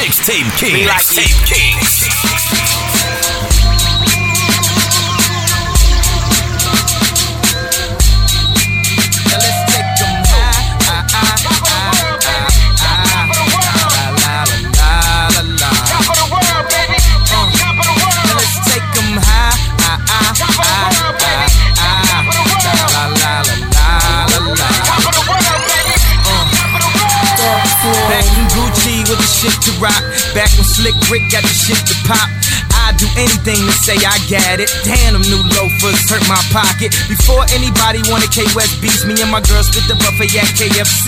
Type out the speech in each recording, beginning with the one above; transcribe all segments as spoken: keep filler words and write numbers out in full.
Mixtape Kings. Mixtape Kings. To rock, back when Slick Rick got the shit to pop. I'd do anything to say I got it. Damn, them new loafers hurt my pocket. Before anybody wanted K-West beats, me and my girl split the buffet at K F C.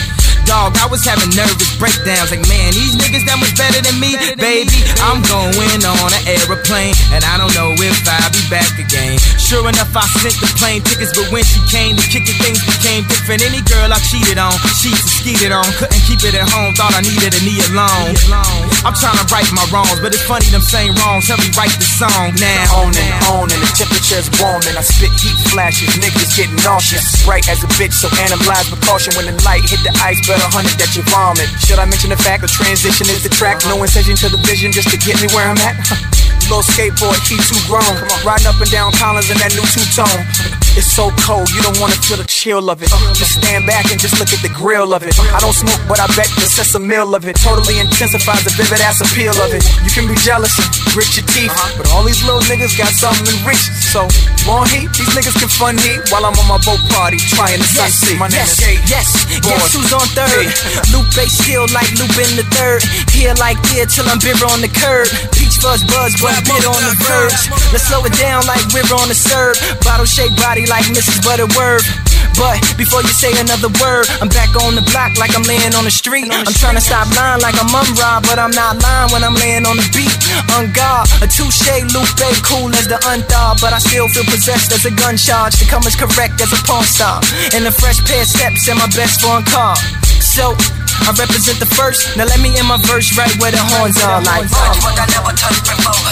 Dog, I was having nervous breakdowns. Like, man, these niggas that much better than me. Baby, I'm going on an aeroplane, and I don't know if I'll be back again. Sure enough, I sent the plane tickets, but when she came to kick it, things became different. Any girl I cheated on, she skeeted on. Couldn't keep it at home, thought I needed a knee alone. I'm trying to right my wrongs, but it's funny them same wrongs help me write the song now. On and on, and the temperature's warming. I spit heat flashes, niggas getting nauseous. Bright as a bitch, so analyze with caution. When the light hit the ice, better hunt it that you vomit. Should I mention the fact the transition is the track? No incision to the vision just to get me where I'm at. Little skateboard, he too grown. Riding up and down Collins in that new two-tone. It's so cold, you don't wanna feel the chill of it. Just stand back and just look at the grill of it. I don't smoke, but I bet the sense a meal of it totally intensifies the vivid ass appeal of it. You can be jealous and grit your teeth, but all these little niggas got something in reach. So, want heat? These niggas can fun heat while I'm on my boat party trying to yes, sunset. My name yes, is Kate. Yes, guess who's on third? Lupe still like Lupe in the third. Here like here till I'm bitter on the curb. Peach fuzz buzz, but bit on the verge. Let's slow it down like we're on the serve. Bottle shaped body like Missus Butterworth. But before you say another word, I'm back on the block like I'm laying on the street. I'm trying to stop lying like I'm Umrah, but I'm not lying when I'm laying on the beat. On guard, a touche, Lupe, cool as the unthaw, but I still feel possessed as a gun charge to come as correct as a porn star. And a fresh pair of steps in my best foreign car. So I represent the first. Now let me end my verse right where the horns are. Like, watch what I never touched before.